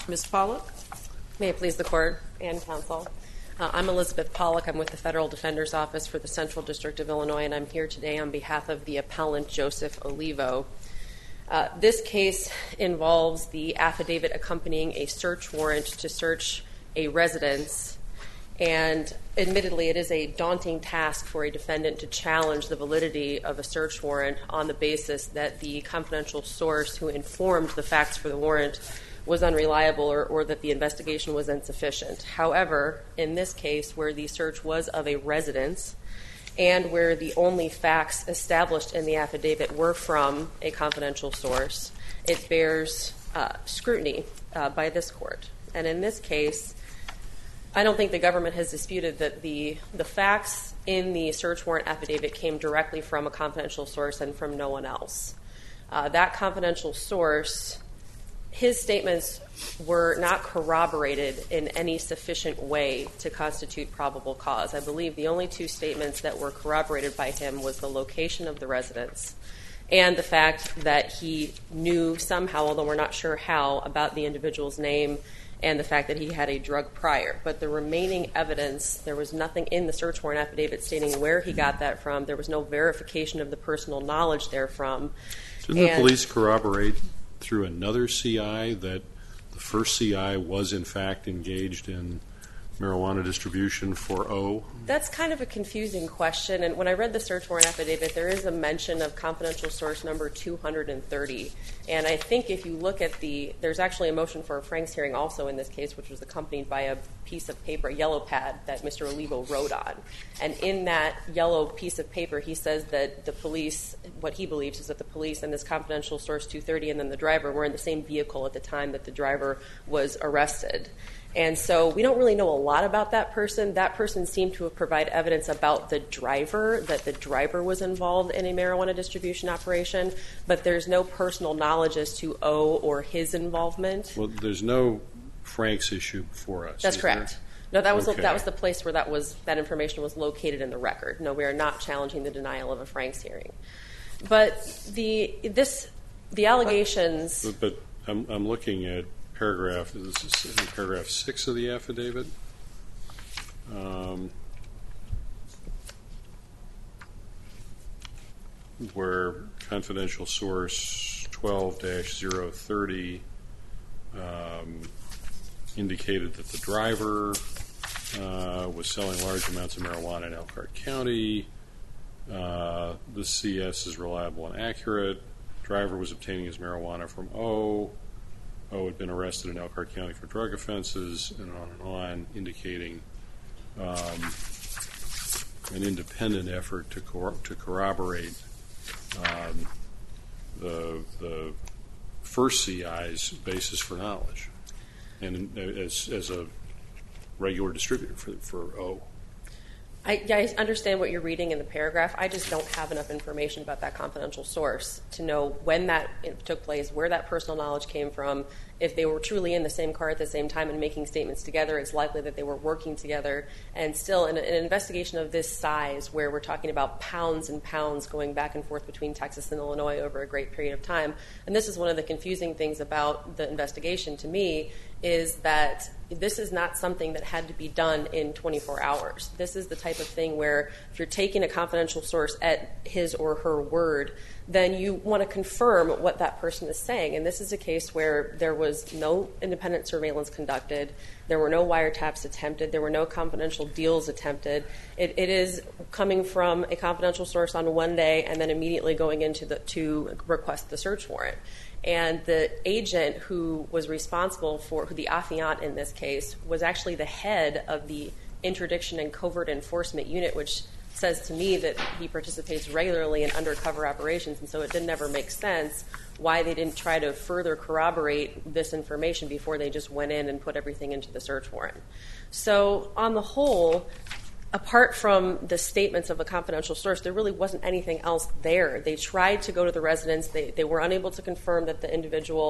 Ms. Pollack? May it please the Court and Counsel. I'm Elizabeth Pollack. I'm with the Federal Defender's Office for the Central District of Illinois, and I'm here today on behalf of the appellant Joseph Olivo. This case involves the affidavit accompanying a search warrant to search a residence, and admittedly it is a daunting task for a defendant to challenge the validity of a search warrant on the basis that the confidential source who informed the facts for the warrant was unreliable or that the investigation was insufficient. However, in this case, where the search was of a residence and where the only facts established in the affidavit were from a confidential source, it bears scrutiny by this court. And in this case, I don't think the government has disputed that the facts in the search warrant affidavit came directly from a confidential source and from no one else. That confidential source, his statements were not corroborated in any sufficient way to constitute probable cause. I believe the only two statements that were corroborated by him was the location of the residence and the fact that he knew somehow, although we're not sure how, about the individual's name and the fact that he had a drug prior. But the remaining evidence, there was nothing in the search warrant affidavit stating where he got that from. There was no verification of the personal knowledge therefrom. Didn't the police corroborate through another CI that the first CI was in fact engaged in marijuana distribution for O? That's kind of a confusing question, and when I read the search warrant affidavit, there is a mention of confidential source number 230, and I think if you look at there's actually a motion for a Franks hearing also in this case, which was accompanied by a piece of paper, a yellow pad that Mr. Olivo wrote on, and in that yellow piece of paper he says that the police, what he believes is that the police and this confidential source 230 and then the driver were in the same vehicle at the time that the driver was arrested. And so we don't really know a lot about that person. That person seemed to have provided evidence about the driver, that the driver was involved in a marijuana distribution operation, but there's no personal knowledge as to O or his involvement. Well, there's no Franks issue before us. That's correct. No, that was the place where that information was located in the record. No, we are not challenging the denial of a Franks hearing. But the allegations. But I'm looking at paragraph 6 of the affidavit. Where confidential source 12-030 indicated that the driver was selling large amounts of marijuana in Elkhart County. The CS is reliable and accurate. Driver was obtaining his marijuana from O. O had been arrested in Elkhart County for drug offenses, and on, indicating an independent effort to corroborate the first CI's basis for knowledge, and as a regular distributor for O. I understand what you're reading in the paragraph. I just don't have enough information about that confidential source to know when that took place, where that personal knowledge came from. If they were truly in the same car at the same time and making statements together, it's likely that they were working together. And still, in an investigation of this size, where we're talking about pounds and pounds going back and forth between Texas and Illinois over a great period of time, and this is one of the confusing things about the investigation to me, is that this is not something that had to be done in 24 hours. This is the type of thing where if you're taking a confidential source at his or her word, then you want to confirm what that person is saying. And this is a case where there was no independent surveillance conducted, there were no wiretaps attempted, there were no confidential deals attempted. It is coming from a confidential source on one day and then immediately going into to request the search warrant. And the agent who was responsible for, the affiant in this case, was actually the head of the Interdiction and Covert Enforcement Unit, which says to me that he participates regularly in undercover operations, and so it didn't ever make sense why they didn't try to further corroborate this information before they just went in and put everything into the search warrant. So on the whole, apart from the statements of a confidential source, there really wasn't anything else there. They tried to go to the residence. They were unable to confirm that the individual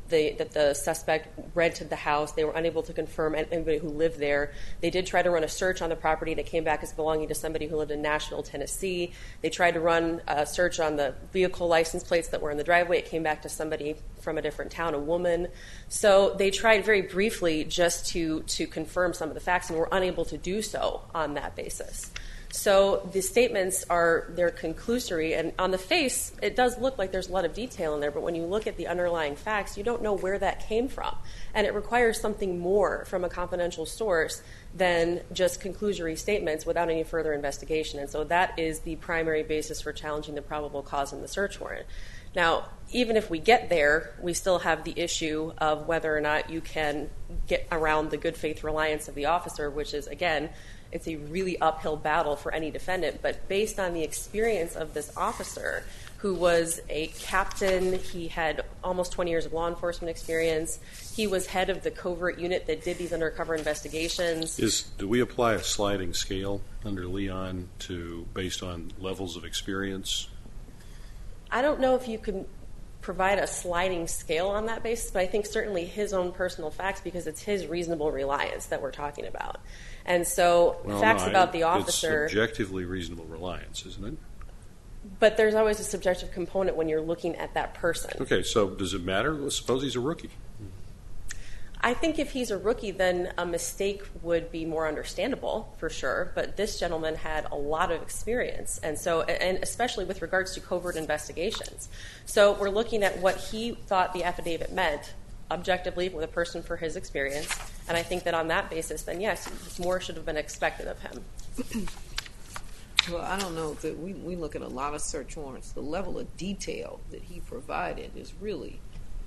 that the suspect rented the house. They were unable to confirm anybody who lived there. They did try to run a search on the property that came back as belonging to somebody who lived in Nashville, Tennessee. They tried to run a search on the vehicle license plates that were in the driveway. It came back to somebody from a different town, a woman. So they tried very briefly just to confirm some of the facts and were unable to do so on that basis. So the statements they're conclusory, and on the face, it does look like there's a lot of detail in there, but when you look at the underlying facts, you don't know where that came from. And it requires something more from a confidential source than just conclusory statements without any further investigation. And so that is the primary basis for challenging the probable cause in the search warrant. Now, even if we get there, we still have the issue of whether or not you can get around the good faith reliance of the officer, which is, again, it's a really uphill battle for any defendant. But based on the experience of this officer, who was a captain, he had almost 20 years of law enforcement experience. He was head of the covert unit that did these undercover investigations. Do we apply a sliding scale under Leon based on levels of experience? I don't know if you can provide a sliding scale on that basis, but I think certainly his own personal facts, because it's his reasonable reliance that we're talking about. And so about the officer... It's subjectively reasonable reliance, isn't it? But there's always a subjective component when you're looking at that person. Okay, so does it matter? Let's suppose he's a rookie. I think if he's a rookie, then a mistake would be more understandable, for sure. But this gentleman had a lot of experience, and especially with regards to covert investigations. So we're looking at what he thought the affidavit meant, objectively, with a person for his experience. And I think that on that basis, then yes, more should have been expected of him. Well, I don't know that we look at a lot of search warrants. The level of detail that he provided is really,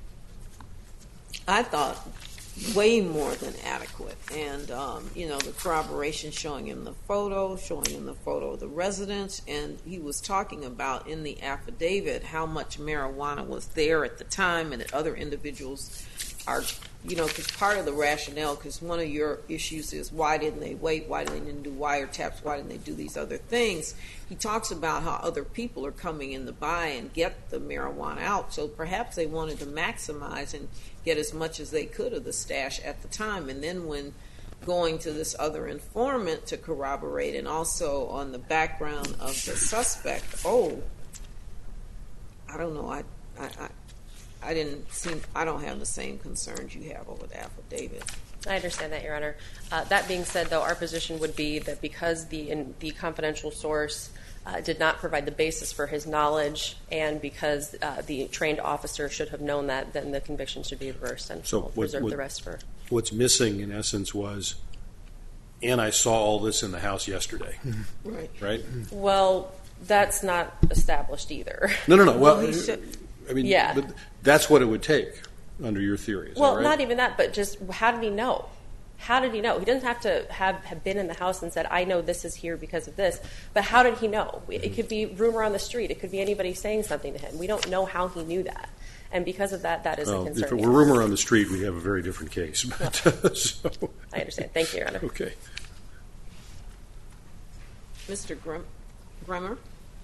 I thought, way more than adequate. And, the corroboration showing him the photo of the residence, and he was talking about in the affidavit how much marijuana was there at the time and that other individuals are, because part of the rationale, because one of your issues is why didn't they wait, why didn't they do wiretaps, why didn't they do these other things. He talks about how other people are coming in to buy and get the marijuana out, so perhaps they wanted to maximize and get as much as they could of the stash at the time. And then when going to this other informant to corroborate, and also on the background of the suspect, I don't know, I don't have the same concerns you have over the affidavit. I understand that, Your Honor. That being said, though, our position would be that because the confidential source did not provide the basis for his knowledge, and because the trained officer should have known that, then the conviction should be reversed, and we'll reserve the rest for... What's missing, in essence, was, and I saw all this in the house yesterday. Right? Well, that's not established either. No. Well, yeah. But that's what it would take under your theory. Is that right? Not even that, but just how did he know? How did he know? He doesn't have to have been in the house and said, I know this is here because of this. But how did he know? It could be rumor on the street. It could be anybody saying something to him. We don't know how he knew that. And because of that, that is a concern. If it were rumor on the street, we have a very different case. I understand. Thank you, Your Honor. Okay. Mr. Grimmer?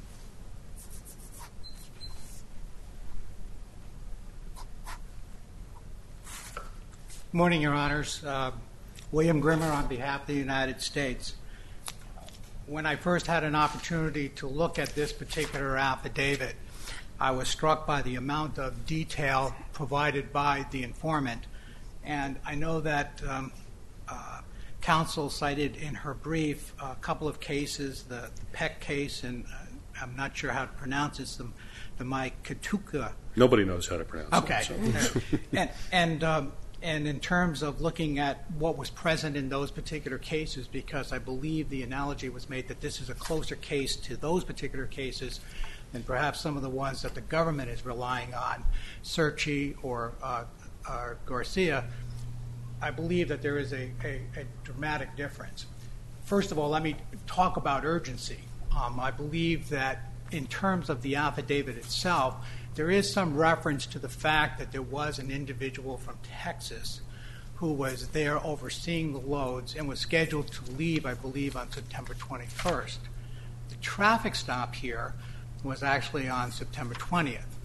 Good morning, Your Honors. William Grimmer on behalf of the United States. When I first had an opportunity to look at this particular affidavit, I was struck by the amount of detail provided by the informant. And I know that counsel cited in her brief a couple of cases, the Peck case, and I'm not sure how to pronounce it, the Maikatuka. Nobody knows how to pronounce it. Okay. And in terms of looking at what was present in those particular cases, because I believe the analogy was made that this is a closer case to those particular cases than perhaps some of the ones that the government is relying on, Searchy or Garcia, I believe that there is a dramatic difference. First of all, let me talk about urgency. I believe that in terms of the affidavit itself, there is some reference to the fact that there was an individual from Texas who was there overseeing the loads and was scheduled to leave, I believe, on September 21st. The traffic stop here was actually on September 20th.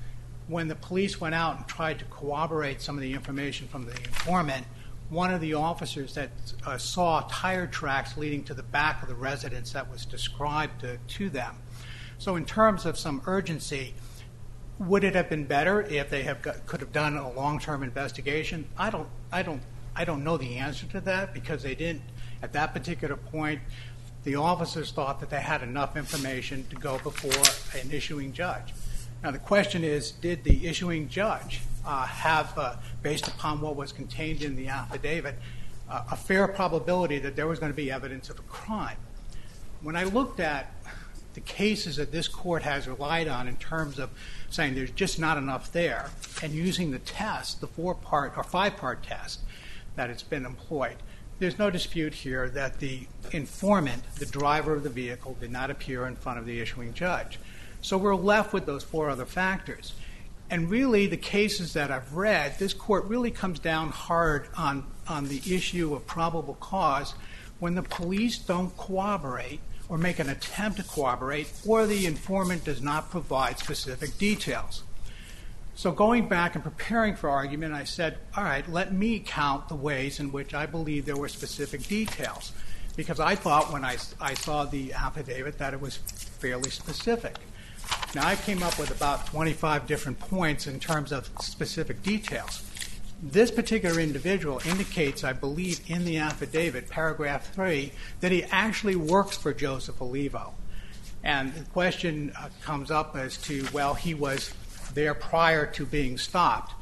when the police went out and tried to corroborate some of the information from the informant, one of the officers that saw tire tracks leading to the back of the residence that was described to them. So in terms of some urgency, would it have been better if they could have done a long-term investigation? I don't know the answer to that, because they didn't. At that particular point, the officers thought that they had enough information to go before an issuing judge. Now the question is, did the issuing judge have, based upon what was contained in the affidavit, a fair probability that there was going to be evidence of a crime? When I looked at the cases that this court has relied on in terms of saying there's just not enough there, and using the test, the 4-part or 5-part test that it's been employed, there's no dispute here that the informant, the driver of the vehicle, did not appear in front of the issuing judge. So we're left with those 4 other factors. And really, the cases that I've read, this court really comes down hard on the issue of probable cause when the police don't corroborate or make an attempt to corroborate, or the informant does not provide specific details. So going back and preparing for argument, I said, all right, let me count the ways in which I believe there were specific details, because I thought when I saw the affidavit that it was fairly specific. Now, I came up with about 25 different points in terms of specific details. This particular individual indicates, I believe, in the affidavit, paragraph 3, that he actually works for Joseph Olivo. And the question comes up as to, well, he was there prior to being stopped.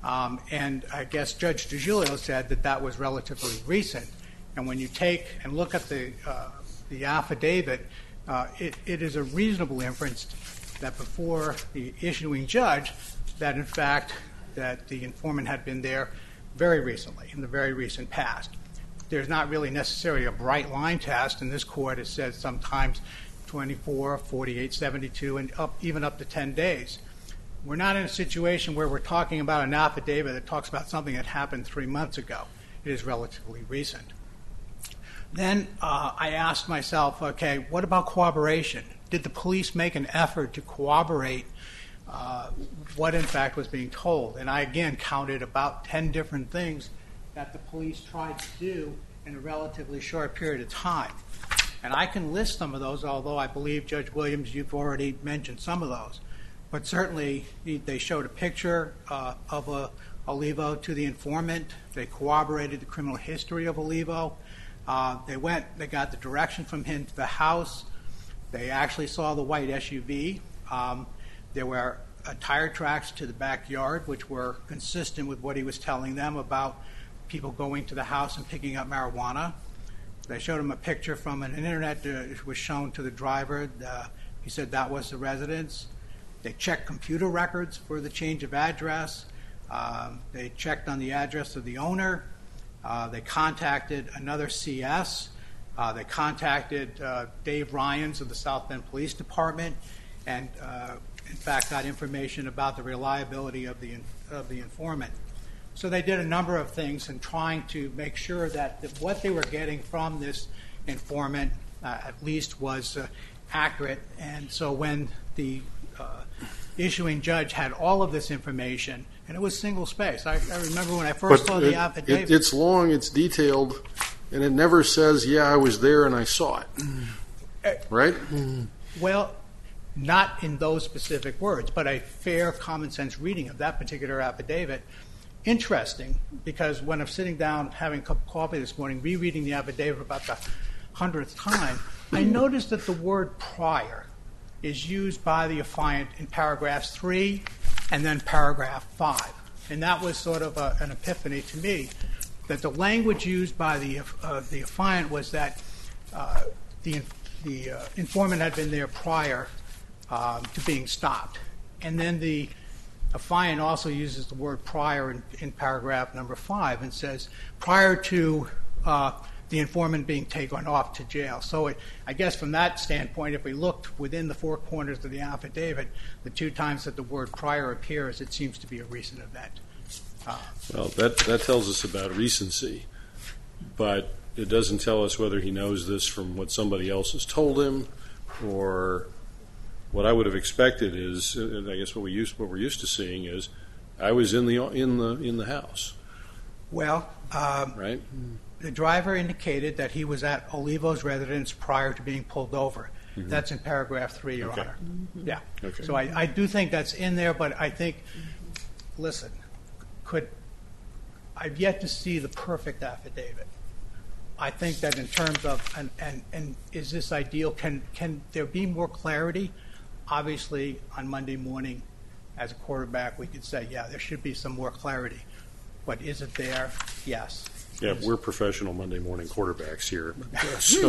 And I guess Judge DiGiulio said that that was relatively recent. And when you take and look at the affidavit, it is a reasonable inference that before the issuing judge, that in fact, that the informant had been there very recently, in the very recent past. There's not really necessarily a bright line test, and this court has said sometimes 24, 48, 72, and even up to 10 days. We're not in a situation where we're talking about an affidavit that talks about something that happened 3 months ago. It is relatively recent. Then I asked myself, okay, what about corroboration? Did the police make an effort to corroborate what in fact was being told? And I again counted about 10 different things that the police tried to do in a relatively short period of time. And I can list some of those, although I believe, Judge Williams, you've already mentioned some of those. But certainly they showed a picture of Olivo to the informant. They corroborated the criminal history of Olivo. They got the direction from him to the house. They actually saw the white SUV. There were tire tracks to the backyard, which were consistent with what he was telling them about people going to the house and picking up marijuana. They showed him a picture from an internet that was shown to the driver. He said that was the residence. They checked computer records for the change of address. They checked on the address of the owner. They contacted another CS. They contacted Dave Ryans of the South Bend Police Department, and in fact got information about the reliability of the informant. So they did a number of things in trying to make sure that what they were getting from this informant at least was accurate. And so when the issuing judge had all of this information, and it was single space. I remember when I first saw the affidavit. It's long, it's detailed, and it never says, yeah, I was there and I saw it. Right? Well, not in those specific words, but a fair common sense reading of that particular affidavit. Interesting, because when I'm sitting down having a cup of coffee this morning, rereading the affidavit about the 100th time, I noticed that the word prior is used by the affiant in paragraphs 3 and then paragraph 5. And that was sort of an epiphany to me, that the language used by the affiant was that the informant had been there prior to being stopped. And then the affiant also uses the word prior in paragraph number 5 and says prior to the informant being taken off to jail. So I guess from that standpoint, if we looked within the 4 corners of the affidavit, the 2 times that the word prior appears, it seems to be a recent event. Well, that tells us about recency, but it doesn't tell us whether he knows this from what somebody else has told him or what I would have expected is, I guess what we're used to seeing is, I was in the house, Well, right? the driver indicated that he was at Olivo's residence prior to being pulled over. That's in paragraph 3, Your Okay. Honor. Yeah. Okay. So I do think that's in there, but I think, listen, I've yet to see the perfect affidavit. I think that in terms of, and is this ideal? Can there be more clarity? Obviously, on Monday morning, as a quarterback, we could say, yeah, there should be some more clarity. But is it there? Yes. Yeah, we're professional Monday morning quarterbacks here. So,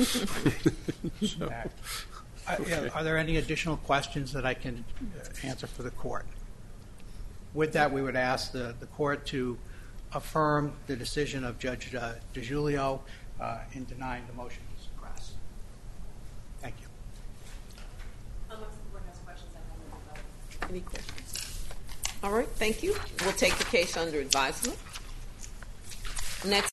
Are there any additional questions that I can answer for the court? With that, we would ask the court to affirm the decision of Judge DiGiulio in denying the motion to suppress. Thank you. Unless the board has questions, I have Any questions? All right, thank you. We'll take the case under advisement. Next.